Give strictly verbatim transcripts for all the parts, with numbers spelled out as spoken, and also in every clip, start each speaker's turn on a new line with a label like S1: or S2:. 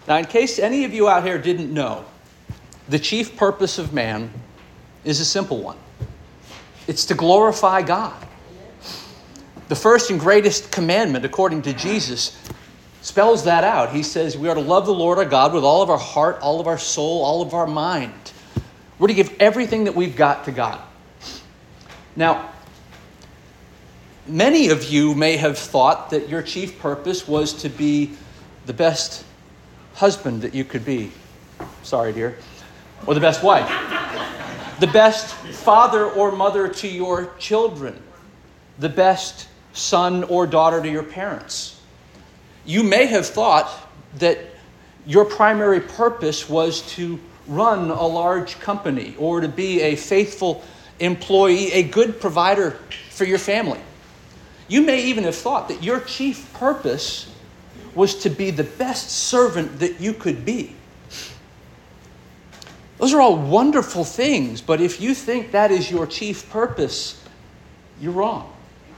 S1: Now, in case any of you out here didn't know, the chief purpose of man is a simple one. It's to glorify God. The first and greatest commandment, according to Jesus, spells that out. He says we are to love the Lord our God with all of our heart, all of our soul, all of our mind. We're to give everything that we've got to God. Now, many of you may have thought that your chief purpose was to be the best husband that you could be. Sorry, dear. Or the best wife. The best father or mother to your children. The best son or daughter to your parents. You may have thought that your primary purpose was to run a large company or to be a faithful employee, a good provider for your family. You may even have thought that your chief purpose was to be the best servant that you could be. Those are all wonderful things, but if you think that is your chief purpose, you're wrong.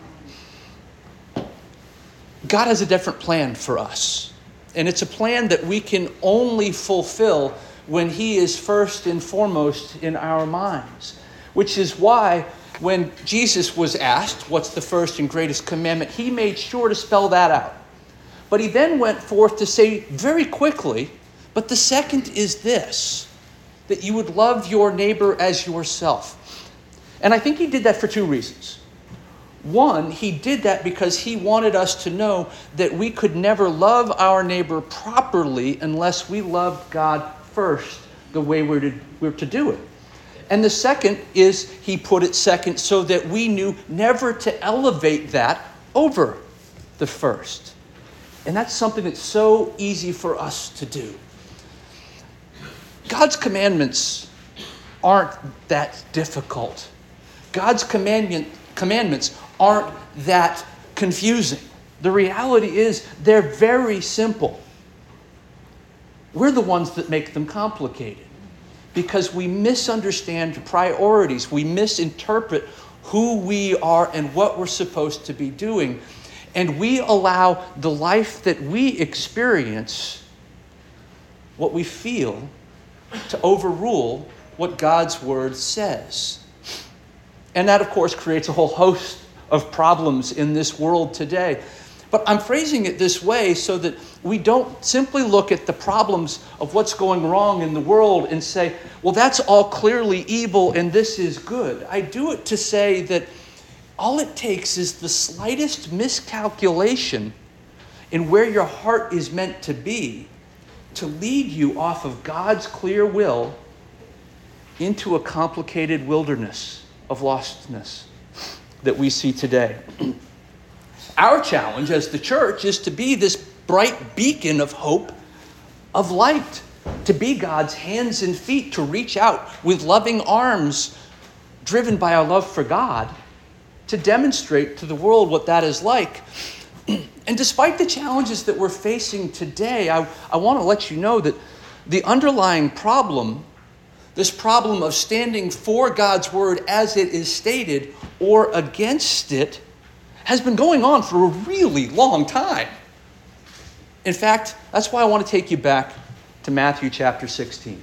S1: God has a different plan for us, and it's a plan that we can only fulfill when He is first and foremost in our minds, which is why when Jesus was asked, what's the first and greatest commandment, He made sure to spell that out. But He then went forth to say very quickly, but the second is this, that you would love your neighbor as yourself. And I think He did that for two reasons. One, He did that because He wanted us to know that we could never love our neighbor properly unless we loved God first, the way we're to, we're to do it. And the second is He put it second so that we knew never to elevate that over the first. And that's something that's so easy for us to do. God's commandments aren't that difficult. God's commandment, commandments aren't that confusing. The reality is they're very simple. We're the ones that make them complicated because we misunderstand priorities. We misinterpret who we are and what we're supposed to be doing. And we allow the life that we experience, what we feel, to overrule what God's Word says. And that, of course, creates a whole host of problems in this world today. But I'm phrasing it this way so that we don't simply look at the problems of what's going wrong in the world and say, well, that's all clearly evil and this is good. I do it to say that all it takes is the slightest miscalculation in where your heart is meant to be to lead you off of God's clear will into a complicated wilderness of lostness that we see today. Our challenge as the church is to be this bright beacon of hope, of light, to be God's hands and feet, to reach out with loving arms, driven by our love for God, to demonstrate to the world what that is like. And despite the challenges that we're facing today, I, I want to let you know that the underlying problem, this problem of standing for God's word as it is stated or against it, has been going on for a really long time. In fact, that's why I want to take you back to Matthew chapter sixteen.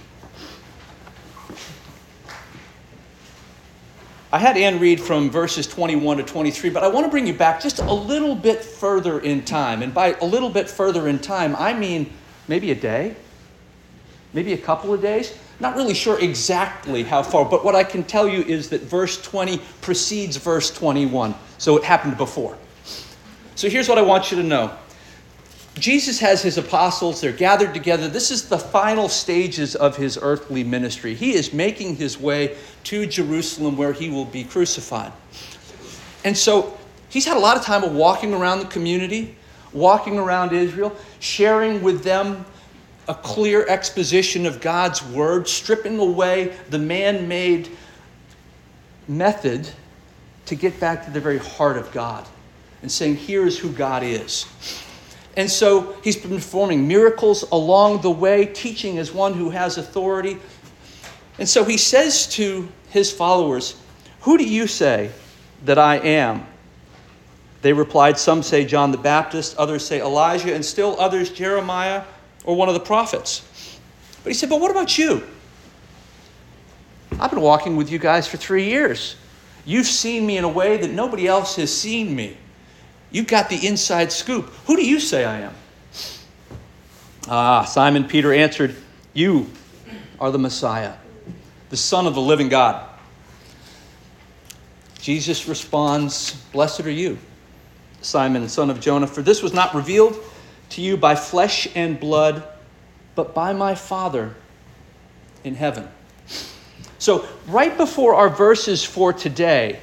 S1: I had Ann read from verses twenty-one to twenty-three, but I want to bring you back just a little bit further in time. And by a little bit further in time, I mean maybe a day, maybe a couple of days. Not really sure exactly how far, but what I can tell you is that verse twenty precedes verse twenty-one. So it happened before. So here's what I want you to know. Jesus has his apostles. They're gathered together. This is the final stages of his earthly ministry. He is making his way to Jerusalem where he will be crucified. And so he's had a lot of time of walking around the community, walking around Israel, sharing with them a clear exposition of God's word, stripping away the man-made method to get back to the very heart of God and saying, here is who God is. And so he's been performing miracles along the way, teaching as one who has authority. And so he says to his followers, who do you say that I am? They replied, some say John the Baptist, others say Elijah, and still others Jeremiah or one of the prophets. But he said, but what about you? I've been walking with you guys for three years. You've seen me in a way that nobody else has seen me. You've got the inside scoop. Who do you say I am? Ah, Simon Peter answered, you are the Messiah, the Son of the living God. Jesus responds, blessed are you, Simon, son of Jonah, for this was not revealed to you by flesh and blood, but by my Father in heaven. So right before our verses for today,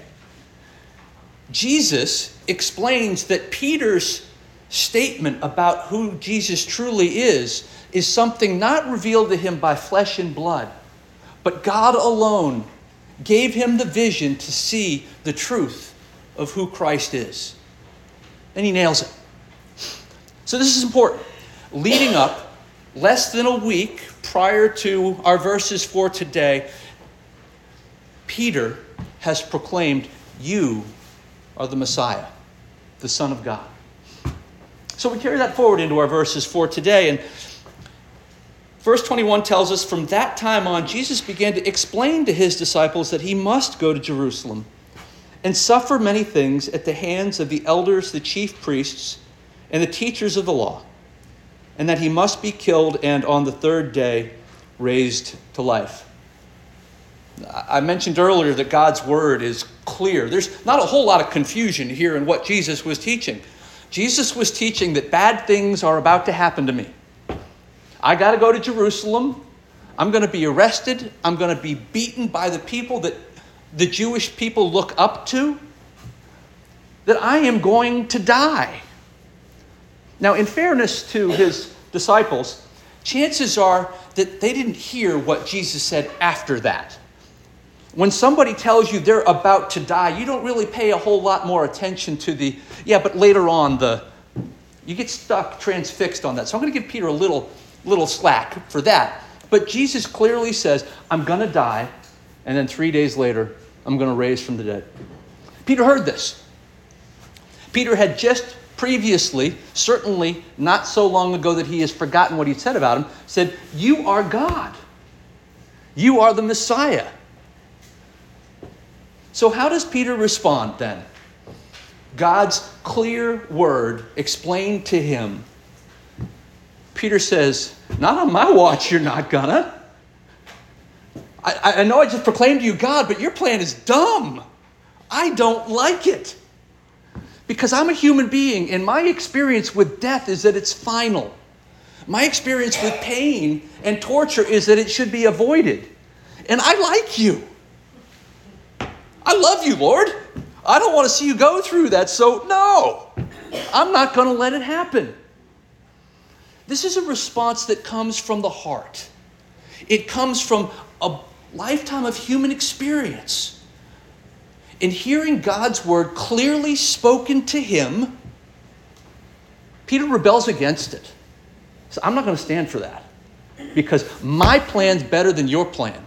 S1: Jesus explains that Peter's statement about who Jesus truly is is something not revealed to him by flesh and blood, but God alone gave him the vision to see the truth of who Christ is. And he nails it. So this is important. Leading up, less than a week prior to our verses for today, Peter has proclaimed, you are the Messiah, the Son of God. So we carry that forward into our verses for today. And verse twenty-one tells us, from that time on, Jesus began to explain to his disciples that he must go to Jerusalem and suffer many things at the hands of the elders, the chief priests, and the teachers of the law, and that he must be killed and on the third day raised to life. I mentioned earlier that God's word is clear. There's not a whole lot of confusion here in what Jesus was teaching. Jesus was teaching that bad things are about to happen to me. I got to go to Jerusalem. I'm going to be arrested. I'm going to be beaten by the people that the Jewish people look up to. That I am going to die. Now, in fairness to his disciples, chances are that they didn't hear what Jesus said after that. When somebody tells you they're about to die, you don't really pay a whole lot more attention to the, yeah, but later on, the you get stuck, transfixed on that. So I'm going to give Peter a little, little slack for that. But Jesus clearly says, I'm going to die, and then three days later, I'm going to raise from the dead. Peter heard this. Peter had just previously, certainly not so long ago that he has forgotten what he said about him, said, you are God. You are the Messiah. So how does Peter respond then? God's clear word explained to him. Peter says, not on my watch, you're not gonna. I, I know I just proclaimed to you God, but your plan is dumb. I don't like it. Because I'm a human being, and my experience with death is that it's final. My experience with pain and torture is that it should be avoided. And I like you. I love you, Lord. I don't want to see you go through that, so no, I'm not going to let it happen. This is a response that comes from the heart. It comes from a lifetime of human experience. In hearing God's word clearly spoken to him, Peter rebels against it. So I'm not going to stand for that because my plan's better than your plan.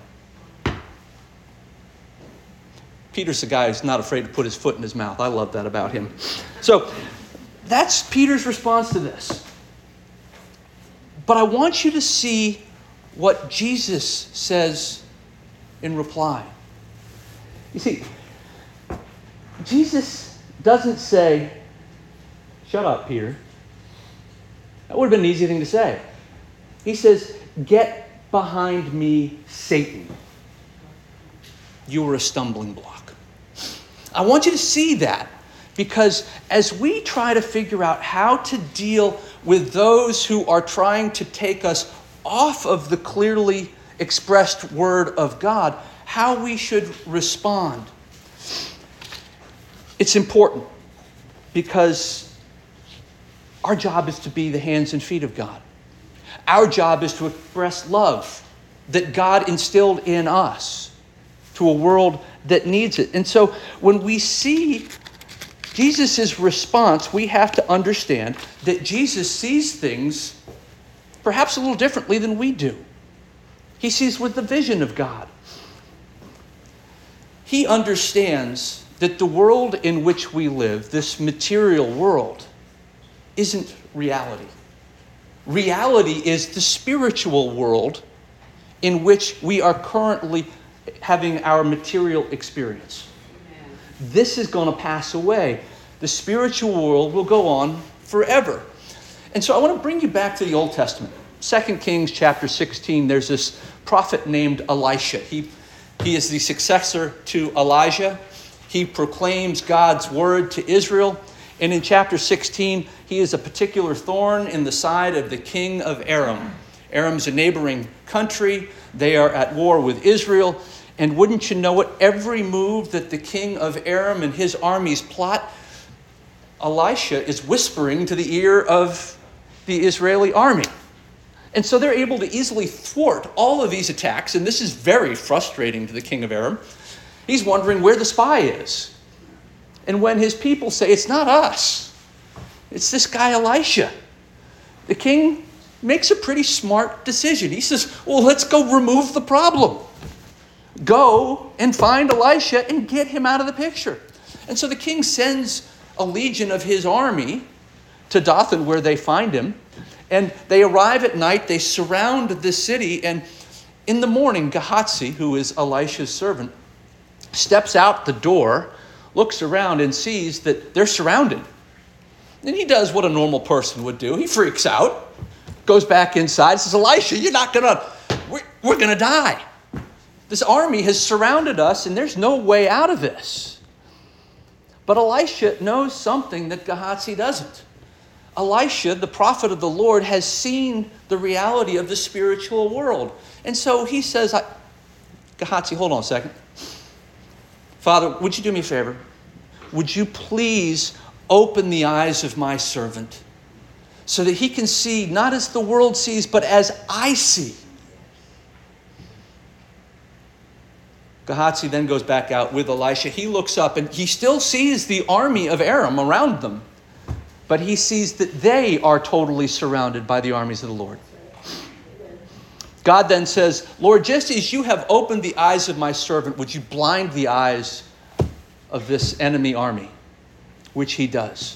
S1: Peter's the guy who's not afraid to put his foot in his mouth. I love that about him. So that's Peter's response to this. But I want you to see what Jesus says in reply. You see, Jesus doesn't say, shut up, Peter. That would have been an easy thing to say. He says, get behind me, Satan. You were a stumbling block. I want you to see that because as we try to figure out how to deal with those who are trying to take us off of the clearly expressed word of God, how we should respond. It's important because our job is to be the hands and feet of God. Our job is to express love that God instilled in us to a world that needs it. And so when we see Jesus' response, we have to understand that Jesus sees things perhaps a little differently than we do. He sees with the vision of God. He understands that the world in which we live, this material world, isn't reality. Reality is the spiritual world in which we are currently having our material experience. Amen. This is going to pass away. The spiritual world will go on forever. And so I want to bring you back to the Old Testament. Second Kings chapter sixteen, there's this prophet named Elisha. He, he is the successor to Elijah. He proclaims God's word to Israel. And in chapter sixteen, he is a particular thorn in the side of the king of Aram. Aram's a neighboring country. They are at war with Israel. And wouldn't you know it, every move that the king of Aram and his armies plot, Elisha is whispering to the ear of the Israeli army. And so they're able to easily thwart all of these attacks. And this is very frustrating to the king of Aram. He's wondering where the spy is. And when his people say, it's not us, it's this guy Elisha, the king makes a pretty smart decision. He says, well, let's go remove the problem. Go and find Elisha and get him out of the picture. And so the king sends a legion of his army to Dothan where they find him. And they arrive at night, they surround the city, and in the morning, Gehazi, who is Elisha's servant, steps out the door, looks around and sees that they're surrounded. And he does what a normal person would do. He freaks out, goes back inside, says, Elisha, you're not going to, we're, we're going to die. This army has surrounded us and there's no way out of this. But Elisha knows something that Gehazi doesn't. Elisha, the prophet of the Lord, has seen the reality of the spiritual world. And so he says, Gehazi, hold on a second. Father, would you do me a favor? Would you please open the eyes of my servant so that he can see not as the world sees, but as I see? Gehazi then goes back out with Elisha. He looks up and he still sees the army of Aram around them, but he sees that they are totally surrounded by the armies of the Lord. God then says, Lord, just as you have opened the eyes of my servant, would you blind the eyes of this enemy army? Which he does.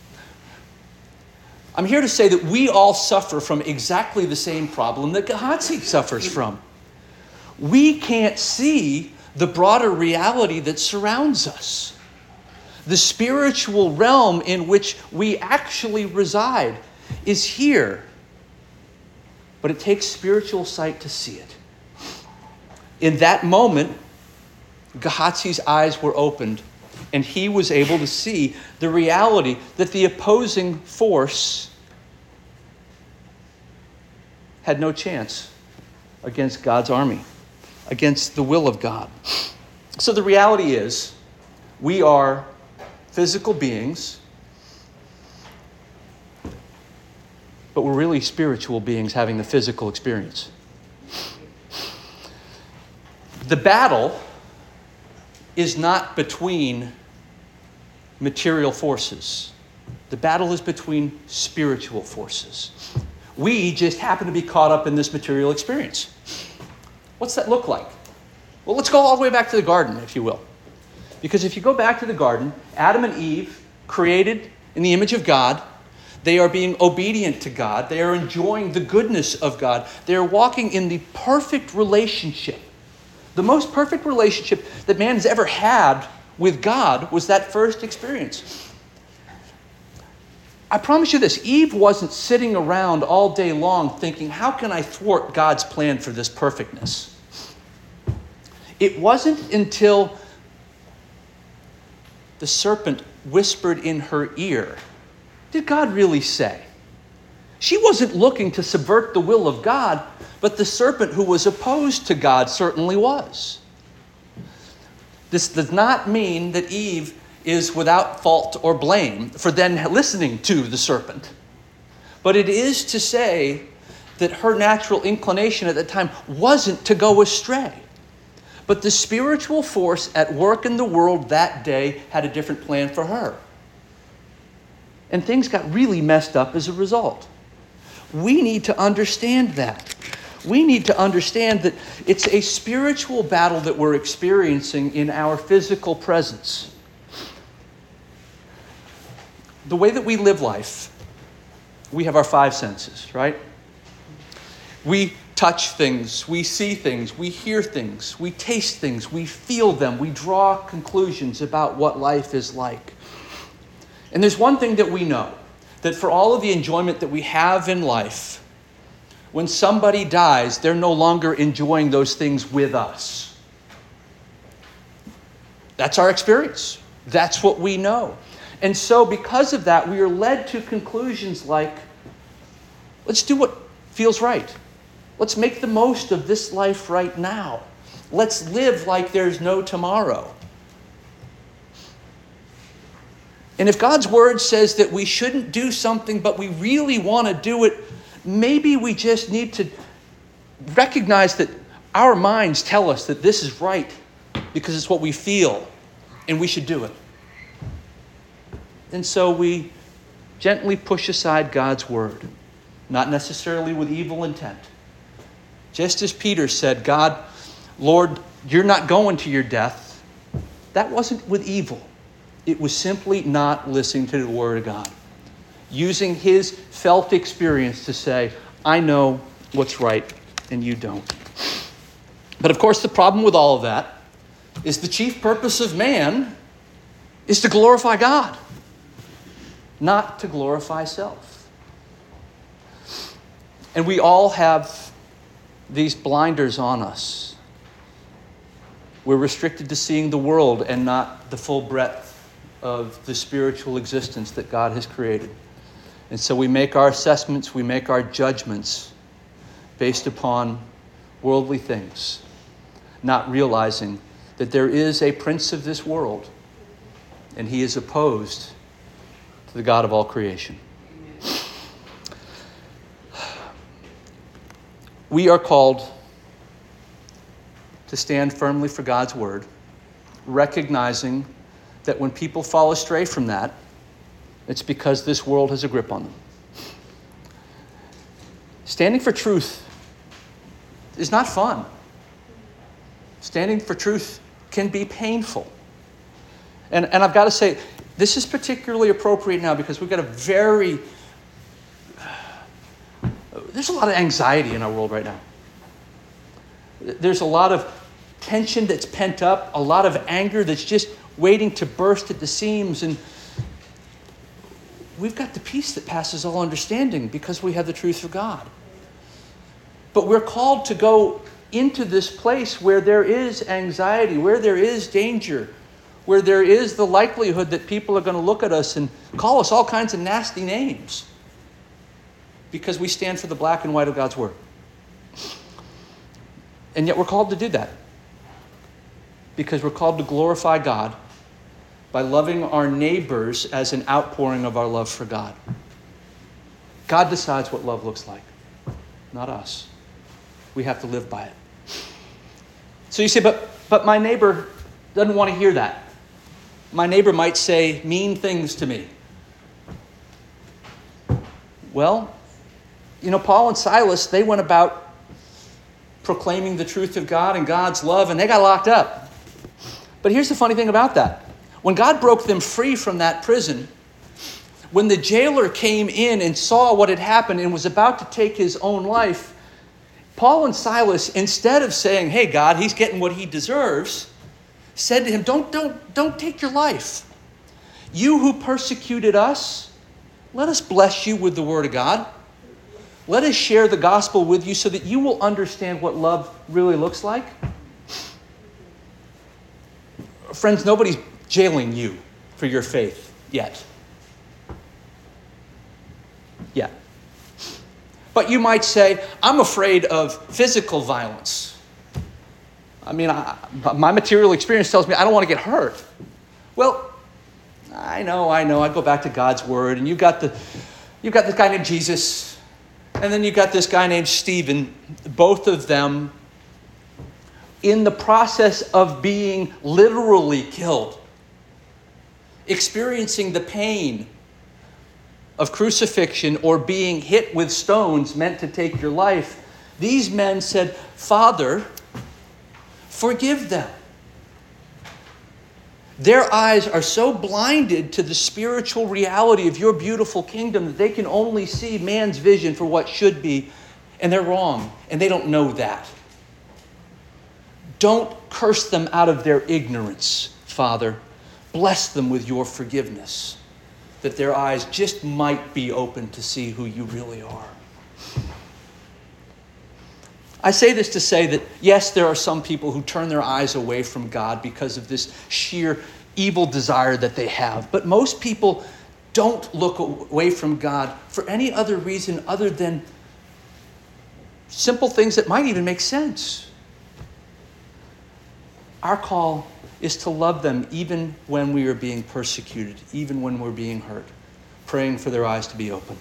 S1: I'm here to say that we all suffer from exactly the same problem that Gehazi suffers from. We can't see the broader reality that surrounds us. The spiritual realm in which we actually reside is here. But it takes spiritual sight to see it. In that moment, Gehazi's eyes were opened, and he was able to see the reality that the opposing force had no chance against God's army, against the will of God. So the reality is, we are physical beings, but we're really spiritual beings having the physical experience. The battle is not between material forces. The battle is between spiritual forces. We just happen to be caught up in this material experience. What's that look like? Well, let's go all the way back to the garden, if you will. Because if you go back to the garden, Adam and Eve, created in the image of God, they are being obedient to God. They are enjoying the goodness of God. They are walking in the perfect relationship. The most perfect relationship that man has ever had with God was that first experience. I promise you this, Eve wasn't sitting around all day long thinking, how can I thwart God's plan for this perfectness? It wasn't until the serpent whispered in her ear, did God really say? She wasn't looking to subvert the will of God, but the serpent who was opposed to God certainly was. This does not mean that Eve is without fault or blame for then listening to the serpent. But it is to say that her natural inclination at that time wasn't to go astray. But the spiritual force at work in the world that day had a different plan for her. And things got really messed up as a result. We need to understand that. We need to understand that it's a spiritual battle that we're experiencing in our physical presence. The way that we live life we have our five senses, right? We touch things, we see things, we hear things, we taste things, we feel them, we draw conclusions about what life is like. And there's one thing that we know, that for all of the enjoyment that we have in life, when somebody dies, they're no longer enjoying those things with us. That's our experience. That's what we know. And so because of that, we are led to conclusions like, let's do what feels right. Let's make the most of this life right now. Let's live like there's no tomorrow. And if God's word says that we shouldn't do something, but we really want to do it, maybe we just need to recognize that our minds tell us that this is right because it's what we feel and we should do it. And so we gently push aside God's word, not necessarily with evil intent. Just as Peter said, God, Lord, you're not going to your death. That wasn't with evil. It was simply not listening to the word of God. Using his felt experience to say, I know what's right and you don't. But of course, the problem with all of that is the chief purpose of man is to glorify God, not to glorify self. And we all have these blinders on us. We're restricted to seeing the world and not the full breadth of the spiritual existence that God has created. And so we make our assessments, we make our judgments based upon worldly things, not realizing that there is a prince of this world, and he is opposed to the God of all creation. We are called to stand firmly for God's word, recognizing that when people fall astray from that, it's because this world has a grip on them. Standing for truth is not fun. Standing for truth can be painful. And, and I've got to say, this is particularly appropriate now because we've got a very... There's a lot of anxiety in our world right now. There's a lot of tension that's pent up, a lot of anger that's just waiting to burst at the seams. And we've got the peace that passes all understanding because we have the truth of God. But we're called to go into this place where there is anxiety, where there is danger, where there is the likelihood that people are going to look at us and call us all kinds of nasty names because we stand for the black and white of God's word. And yet we're called to do that because we're called to glorify God by loving our neighbors as an outpouring of our love for God. God decides what love looks like, not us. We have to live by it. So you say, but, but my neighbor doesn't want to hear that. My neighbor might say mean things to me. Well, you know, Paul and Silas, they went about proclaiming the truth of God and God's love, and they got locked up. But here's the funny thing about that. When God broke them free from that prison, when the jailer came in and saw what had happened and was about to take his own life, Paul and Silas, instead of saying, hey, God, he's getting what he deserves, said to him, don't, don't, don't take your life. You who persecuted us, let us bless you with the word of God. Let us share the gospel with you so that you will understand what love really looks like. Friends, nobody's jailing you for your faith yet. Yet. But you might say, I'm afraid of physical violence. I mean, I, my material experience tells me I don't want to get hurt. Well, I know, I know. I go back to God's word, and you've got the, you've got this guy named Jesus, and then you've got this guy named Stephen. Both of them in the process of being literally killed, experiencing the pain of crucifixion or being hit with stones meant to take your life, these men said, Father, forgive them. Their eyes are so blinded to the spiritual reality of your beautiful kingdom that they can only see man's vision for what should be, and they're wrong, and they don't know that. Don't curse them out of their ignorance, Father. Bless them with your forgiveness, that their eyes just might be open to see who you really are. I say this to say that, yes, there are some people who turn their eyes away from God because of this sheer evil desire that they have. But most people don't look away from God for any other reason other than simple things that might even make sense. Our call is to love them even when we are being persecuted, even when we're being hurt, praying for their eyes to be opened.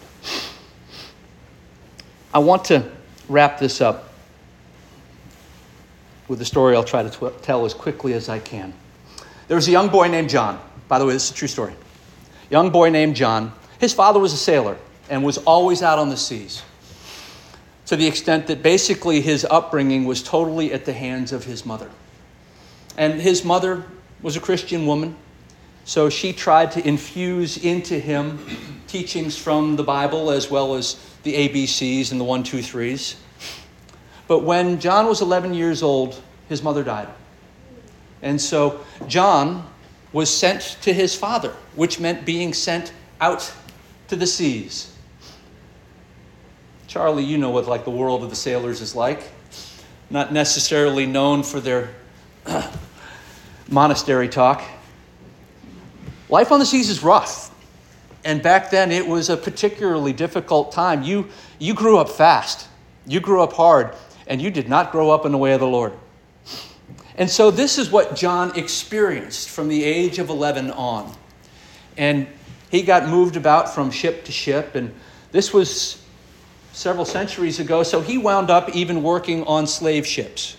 S1: I want to wrap this up with a story I'll try to tw- tell as quickly as I can. There was a young boy named John. By the way, this is a true story. Young boy named John. His father was a sailor and was always out on the seas, to the extent that basically his upbringing was totally at the hands of his mother. And his mother was a Christian woman, so she tried to infuse into him teachings from the Bible as well as the A B Cs and the one, two, threes. But when John was eleven years old, his mother died. And so John was sent to his father, which meant being sent out to the seas. Charlie, you know what like the world of the sailors is like. Not necessarily known for their monastery talk. Life on the seas is rough. And back then it was a particularly difficult time. You, you grew up fast. You grew up hard. And you did not grow up in the way of the Lord. And so this is what John experienced from the age of eleven on. And he got moved about from ship to ship. And this was several centuries ago. So he wound up even working on slave ships,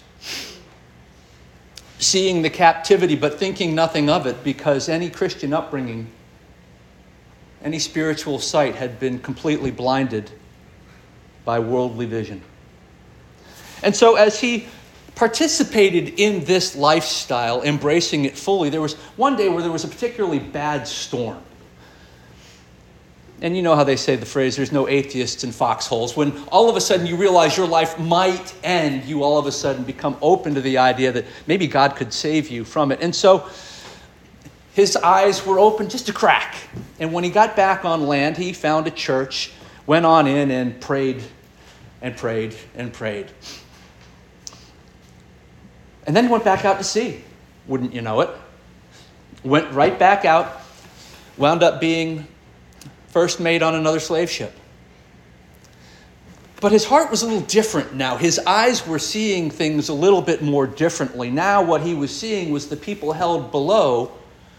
S1: seeing the captivity, but thinking nothing of it, because any Christian upbringing, any spiritual sight had been completely blinded by worldly vision. And so as he participated in this lifestyle, embracing it fully, there was one day where there was a particularly bad storm. And you know how they say the phrase, there's no atheists in foxholes. When all of a sudden you realize your life might end, you all of a sudden become open to the idea that maybe God could save you from it. And so his eyes were open just a crack. And when he got back on land, he found a church, went on in and prayed and prayed and prayed. And then he went back out to sea. Wouldn't you know it? Went right back out, wound up being first mate on another slave ship. But his heart was a little different now. His eyes were seeing things a little bit more differently. Now what he was seeing was the people held below.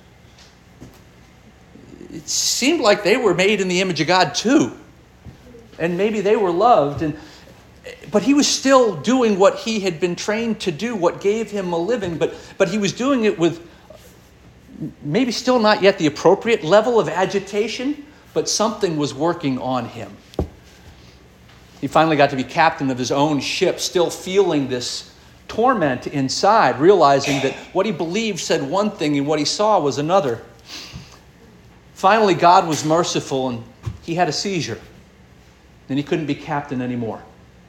S1: It seemed like they were made in the image of God too. And maybe they were loved. And But he was still doing what he had been trained to do, what gave him a living. But, but he was doing it with maybe still not yet the appropriate level of agitation, but something was working on him. He finally got to be captain of his own ship, still feeling this torment inside, realizing that what he believed said one thing and what he saw was another. Finally, God was merciful and he had a seizure. Then he couldn't be captain anymore.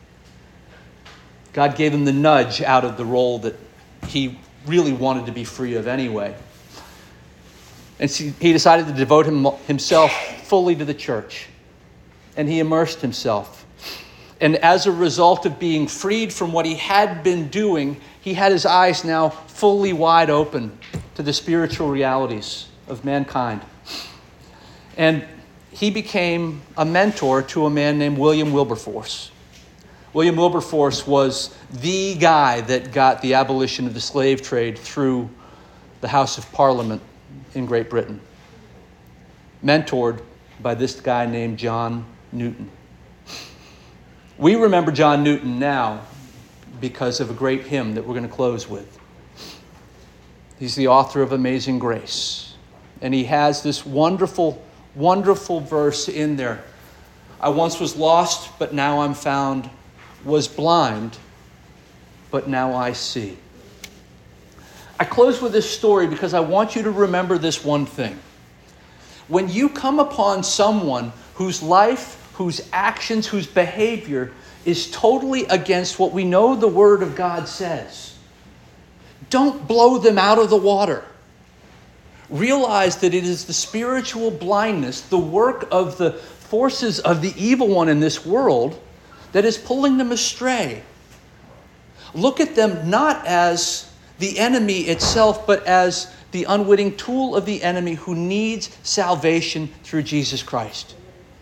S1: God gave him the nudge out of the role that he really wanted to be free of anyway. And he decided to devote him, himself fully to the church. And he immersed himself. And as a result of being freed from what he had been doing, he had his eyes now fully wide open to the spiritual realities of mankind. And he became a mentor to a man named William Wilberforce. William Wilberforce was the guy that got the abolition of the slave trade through the House of Parliament in Great Britain, mentored by this guy named John Newton. We remember John Newton now because of a great hymn that we're going to close with. He's the author of Amazing Grace, and he has this wonderful, wonderful verse in there. I once was lost, but now I'm found, was blind, but now I see. I close with this story because I want you to remember this one thing. When you come upon someone whose life, whose actions, whose behavior is totally against what we know the Word of God says, don't blow them out of the water. Realize that it is the spiritual blindness, the work of the forces of the evil one in this world that is pulling them astray. Look at them not as the enemy itself, but as the unwitting tool of the enemy who needs salvation through Jesus Christ.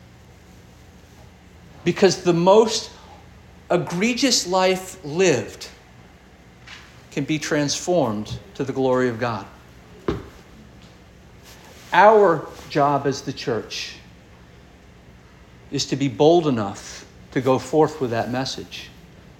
S1: Because the most egregious life lived can be transformed to the glory of God. Our job as the church is to be bold enough to go forth with that message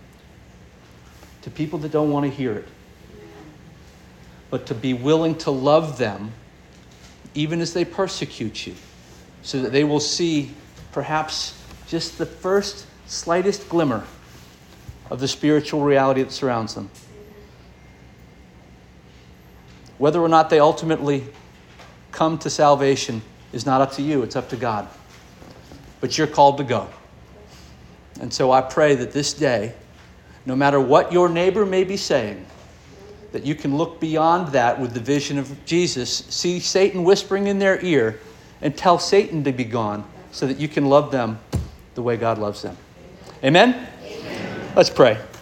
S1: to people that don't want to hear it, but to be willing to love them even as they persecute you, so that they will see perhaps just the first slightest glimmer of the spiritual reality that surrounds them. Whether or not they ultimately come to salvation is not up to you, it's up to God. But you're called to go. And so I pray that this day, no matter what your neighbor may be saying, that you can look beyond that with the vision of Jesus, see Satan whispering in their ear, and tell Satan to be gone so that you can love them the way God loves them. Amen? Amen. Let's pray.